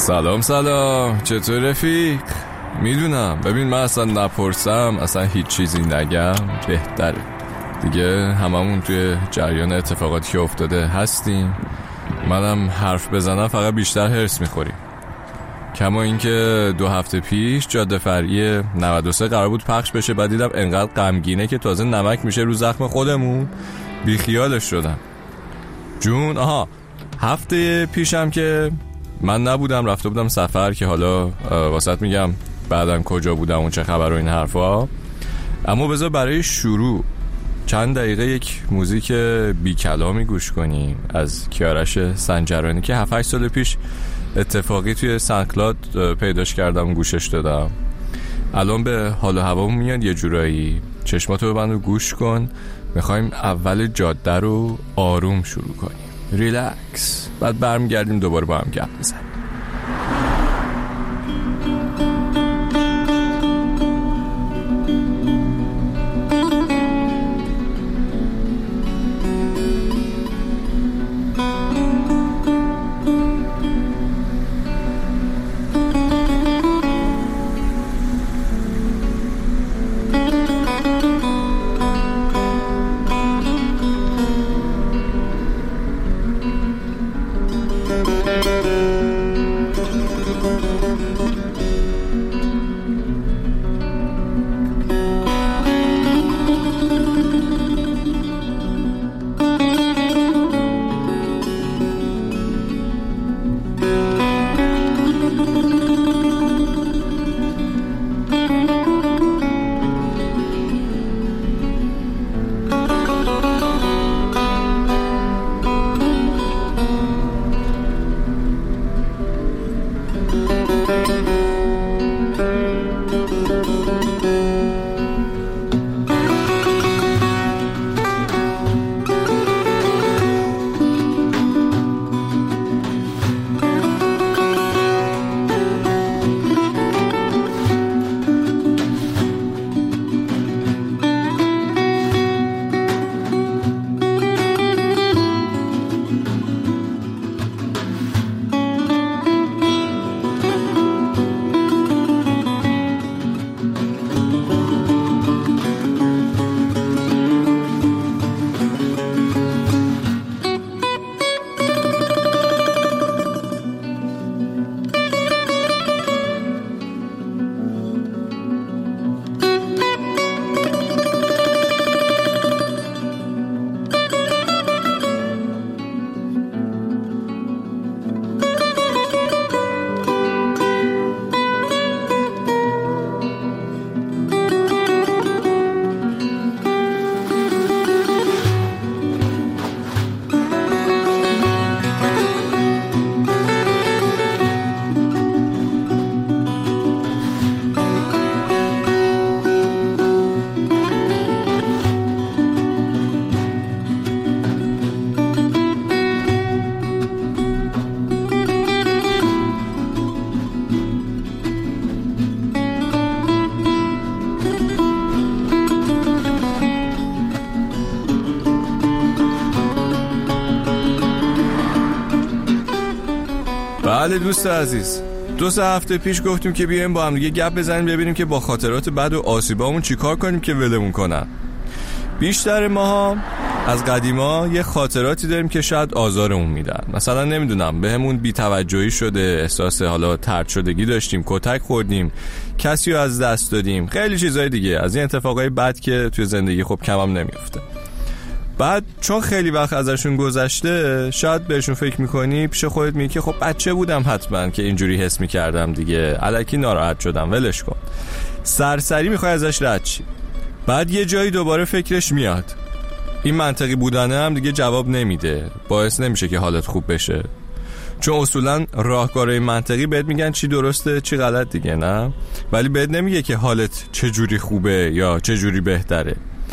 سلام چطور رفیق؟ میدونم، ببین من اصلا نپرسم، اصلا هیچ چیزی نگم بهتره دیگه. هممون توی جریان اتفاقاتی که افتاده هستیم. منم حرف بزنم فقط بیشتر هرس میخوریم. کما اینکه 2 هفته پیش جاده فرعی 93 قرار بود پخش بشه، بعد دیدم انقدر غمگینه که تازه نمک میشه رو زخم خودمون، بیخیالش شدم. جون هفته پیشم که من نبودم، رفته بودم سفر، که حالا واسط میگم بعدم کجا بودم و چه خبر و این حرفا. اما بذار برای شروع چند دقیقه یک موزیک بی کلامی گوش کنیم از کیارش سنجرانی که 7-8 سال پیش اتفاقی توی سانکلاد پیداش کردم و گوشش دادم. الان به حال و هوامون میاد یه جورایی. چشماتو ببند و گوش کن. میخوایم اول جاده رو آروم شروع کنیم، ریلکس، بعد برمیگردیم دوباره با هم گپ بزنیم. بله دوست عزیز، 2 هفته پیش گفتیم که بیایم با هم دیگه گپ بزنیم، ببینیم که با خاطرات بد و آسیبامون چیکار کنیم که ولمون کنن. بیشتر ماها از قدیما یه خاطراتی داریم که شاید آزارمون میدن. مثلا نمیدونم بهمون بی‌توجهی شده، احساس حالا طرد شدگی داشتیم، کتک خوردیم، کسی رو از دست دادیم، خیلی چیزای دیگه از این اتفاقای بد که توی زندگی خب کمم نمیفته. بعد چون خیلی وقت ازشون گذشته، شاید بهشون فکر میکنی، پیش خودت میگی که خب بچه بودم حتما که اینجوری حس میکردم دیگه، الکی ناراحت شدم، ولش کن. سرسری میخوای ازش رد چی. بعد یه جایی دوباره فکرش میاد، این منطقی بودنه هم دیگه جواب نمیده، باعث نمیشه که حالت خوب بشه، چون اصولا راهکارهای منطقی بهت میگن چی درسته چی غلط دیگه، نه؟ ولی بهت نمیگه که حالت چه جوری خوبه یا چه جوری بهتره.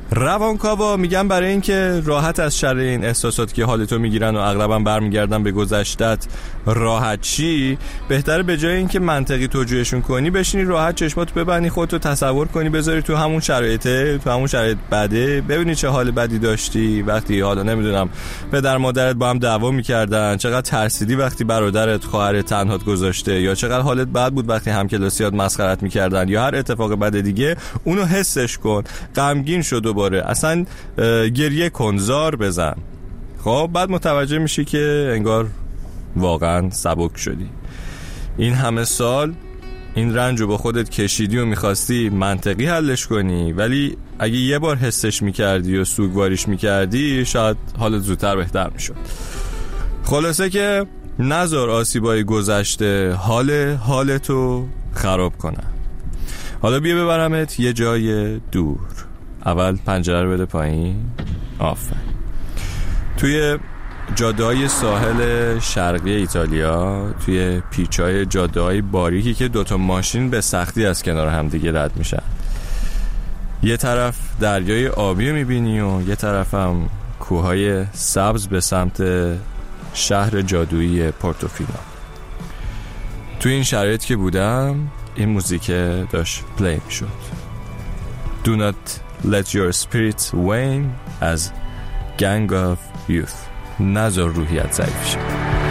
روانکاوا میگن برای اینکه راحت از شر این احساسات که حالتو میگیرن و اغلبا برمیگردن به گذشتت راحت چی، بهتره به جای اینکه منطقی توجیهشون کنی بشینی راحت چشماتو ببندی، خودتو تصور کنی، بذاری تو همون شرایط بده، ببینی چه حال بدی داشتی وقتی حالا نمیدونم پدر مادرت با هم دعوا میکردن، چقدر ترسیدی وقتی برادرت خواهرت تنهات گذاشته، یا چقدر حالت بد بود وقتی همکلاسیات مسخرت میکردن، یا هر اتفاق بد دیگه. اونو حسش کن، غمگین شو دوباره، اصلا گریه کن، زار بزن. خب بعد متوجه میشی که انگار واقعا سبک شدی. این همه سال این رنجو با خودت کشیدی و میخواستی منطقی حلش کنی، ولی اگه یه بار حسش میکردی و سوگواریش میکردی شاید حالت زودتر بهتر میشد. خلاصه که نذار آسیبای گذشته حالتو خراب کنه. حالا بیا ببرمت یه جای دور. اول پنجره رو بده پایین. آفرین. توی جاده‌های ساحل شرقی ایتالیا، توی پیچ‌های جاده‌های باریکی که دوتا ماشین به سختی از کنار هم دیگه رد میشن، یه طرف دریای آبی میبینی و یه طرف هم کوههای سبز به سمت شهر جادویی پورتوفینو. توی این شرایط که بودم این موزیک داشت پلی میشد. Do not let your spirit wane از Gang of Youth. نذار روحیت ضعیف شه.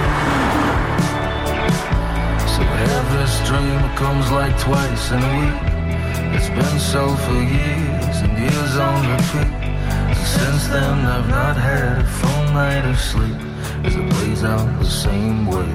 So this dream comes like twice in a week. It's been so for years and years on repeat. Since then I've not had a full night of sleep as it plays out the same way.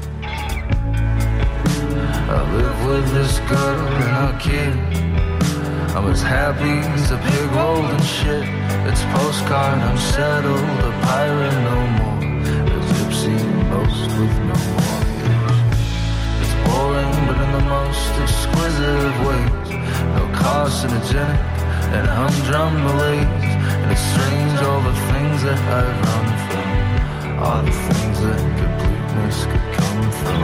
I live with this girl and our kid. I'm as happy as a pig rolled in shit. It's postcard, I'm settled, a pirate no more, a gypsy most with no mortgage. It's boring but in the most exquisite of ways. No carcinogenic and humdrum malaise. And it's strange all the things that I've run from, all the things that completeness could come from.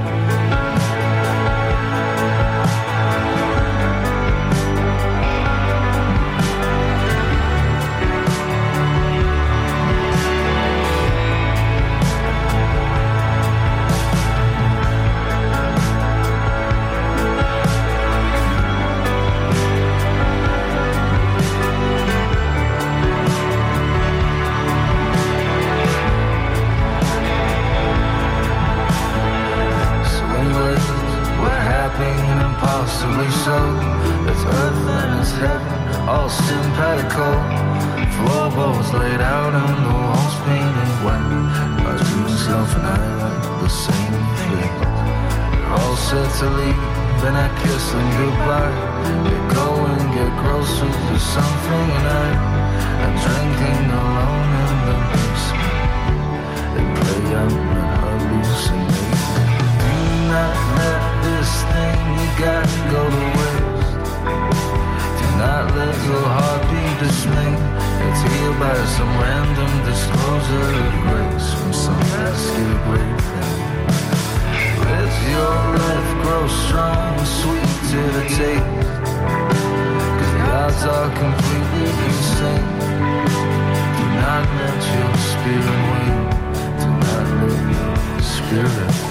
Impossibly so. It's earth and it's heaven, all simpatico. Floorboards laid out and the walls painted white. My true self and I like the same thing. We're all set to leave, then I kiss them goodbye. We go and get groceries or something, and I'm drinking alone in the basement. They play out and hallucinate. Do not let this thing you got go to waste. Do not let your heart be dismayed. It's healed by some random disclosure of grace from some rescue great thing. Let your life grow strong and sweet to the taste, 'cause the odds are completely insane. Do not let your spirit wane. Do not let your spirit wane.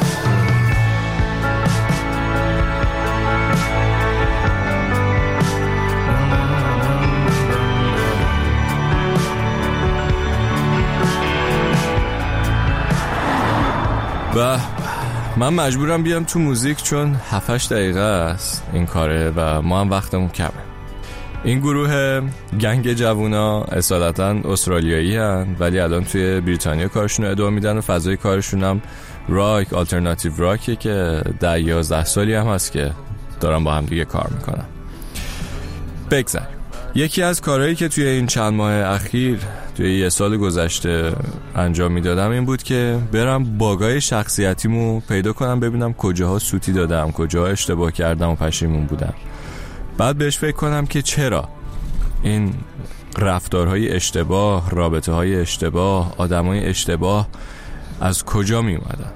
و من مجبورم بیام تو موزیک چون 7-8 دقیقه است این کاره و ما هم وقتمون کمه. این گروه گنگ جوونا اصالتا استرالیایی هن ولی الان توی بریتانیا کارشون رو ادامه میدن و فضای کارشون هم راک، آلترناتیو راکه که 10-11 سالی هم هست که دارن با هم دیگه کار میکنن. بگذاریم. یکی از کارهایی که توی این چند ماه اخیر توی یه سال گذشته انجام میدادم این بود که برم باگای شخصیتیمو پیدا کنم، ببینم کجاها سوتی دادم، کجاها اشتباه کردم و پشیمون بودم. بعد بهش فکر کنم که چرا این رفتارهای اشتباه، رابطه‌های اشتباه، آدمای اشتباه از کجا می اومدن.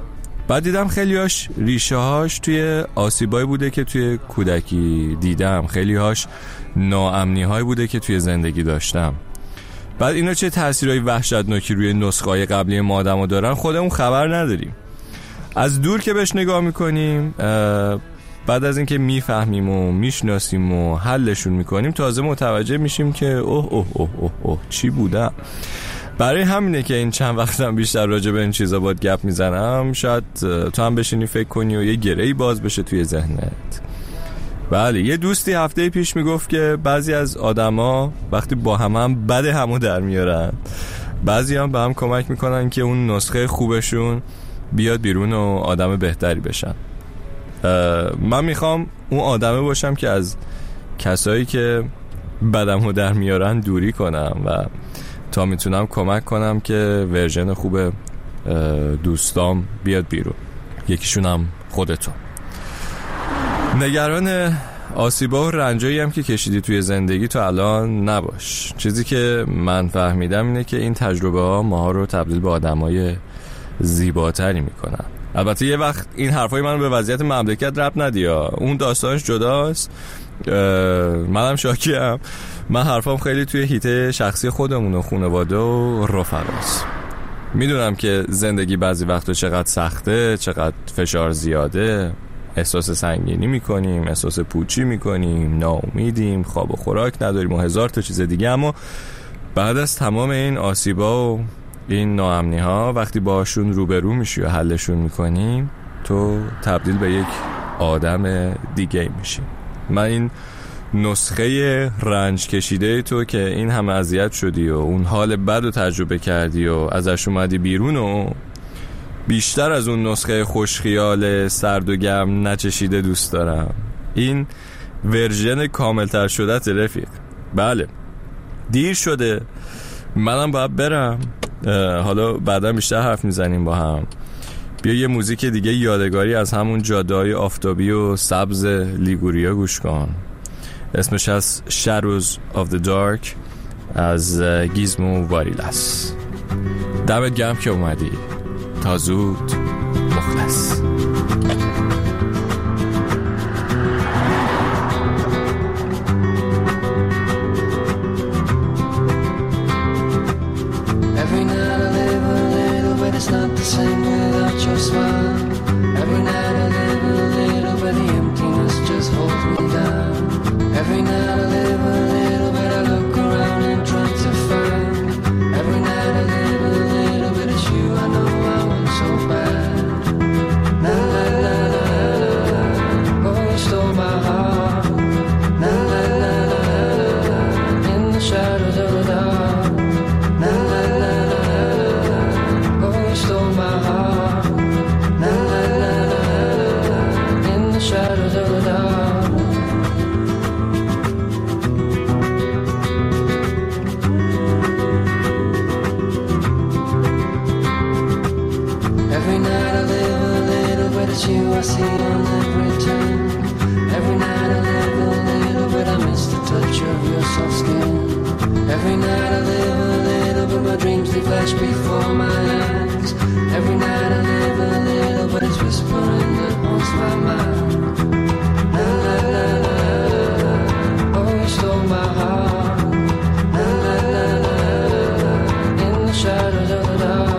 بعد دیدم خیلی‌هاش ریشه هاش توی آسیبایی بوده که توی کودکی دیدم، خیلی‌هاش ناامنی هایی بوده که توی زندگی داشتم. بعد اینا چه تأثیرهای وحشتناکی روی نسخه‌های قبلی ما آدمو دارن خودمون خبر نداریم. از دور که بهش نگاه میکنیم، بعد از اینکه میفهمیم و میشناسیم و حلشون میکنیم، تازه متوجه میشیم که اوه چی بودم. برای همینه که این چند وقتم بیشتر راجع به این چیزا باید گپ میزنم. شاید تو هم بشینی فکر کنی و یه گره‌ای باز بشه توی ذهنت. بله، یه دوستی هفته پیش میگفت که بعضی از آدما وقتی با هم بد همو در میارن، بعضی هم به هم کمک میکنن که اون نسخه خوبشون بیاد بیرون و آدم بهتری بشن. من میخوام اون آدمه باشم که از کسایی که بدمو در میارن دوری کنم و تا میتونم کمک کنم که ورژن خوب دوستام بیاد بیرون. یکیشونم خودتون. نگران آسیبا و رنجایی هم که کشیدی توی زندگی تو الان نباش. چیزی که من فهمیدم اینه که این تجربه ها ماها رو تبدیل به آدمای زیباتری میکنن. البته یه وقت این حرفای منو به وضعیت مملکت ربط ندیا، اون داستانش جداست. منم شاکیم. من حرفام خیلی توی حیطه شخصی خودمون و خانواده و رفقاست. میدونم که زندگی بعضی وقتا چقدر سخته، چقدر فشار زیاده، احساس سنگینی میکنیم، احساس پوچی میکنیم، ناامیدیم، خواب و خوراک نداریم و هزار تا چیز دیگه. اما بعد از تمام این آسیبا و این ناامنی ها، وقتی باشون روبرو میشی و حلشون میکنیم، تو تبدیل به یک آدم دیگه میشی. من این نسخه رنج کشیده تو که این همه اذیت شدی و اون حال بد رو تجربه کردی و ازش اومدی بیرون و بیشتر از اون نسخه خوشخیال سرد و گرم نچشیده دوست دارم. این ورژن کاملتر شده رفیق. بله، دیر شده، منم باید برم. حالا بعدا بیشتر حرف میزنیم با هم. بیا یه موزیک دیگه یادگاری از همون جاده‌های آفتابی و سبز لیگوریا گوش کن. اسمش از Shadows of the Dark از گیزمو واریلاس. دمت گرم که اومدی. تا زود، مخلص. Every night I live a little, but it's not the same without your smile. Every night I live a little, but the emptiness just holds me down. Every night I live a little, but I look around and try to find. Every night I live a little, but it's you I know I want so bad. La la la la la, oh you stole my heart. La la la la la, in the shadows of the dark. La la la la la, oh you stole my heart. La la la la la, in the shadows of the dark. Every night I live a little, but it's you I see on every turn. Every night I live a little, but I miss the touch of your soft skin. Every night I live a little, but my dreams they flash before my eyes. Every night I live a little, but it's whispering that haunts my mind. La la la la la, oh you stole my heart. La la la la la, in the shadows of the dark.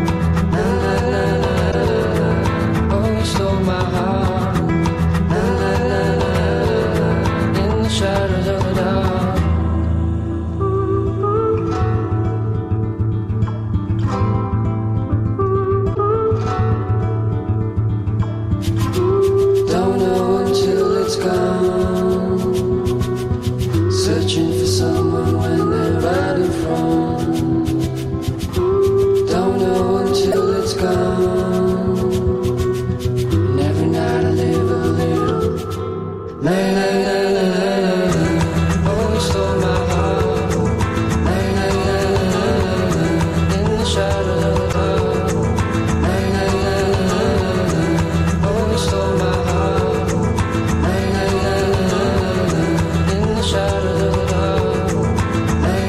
Searching for someone when they're right in front. Don't know until it's gone. And every night I live a little. La la la la la la. Oh, you stole my heart. La la la la la. In the shadows of the dark. La la la la la. Oh, you stole my heart. La la la la la. In the shadows.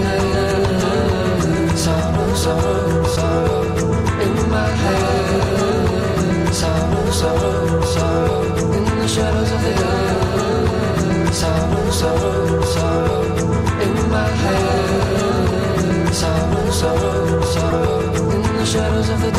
Sorrow, sorrow in my head. shadows of the